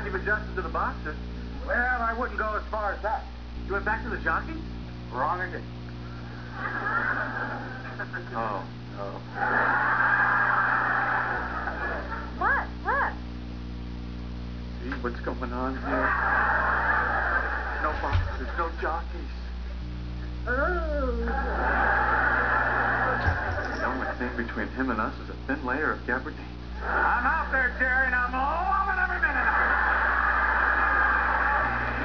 you've adjusted to the boxer. Well, I wouldn't go as far as that. You went back to the jockey? Wrong again. Oh. What? What? See what's going on here? No boxers, no jockeys. Oh. The only thing between him and us is a thin layer of gabardine. I'm out there, Jerry, and I'm loving every minute of it.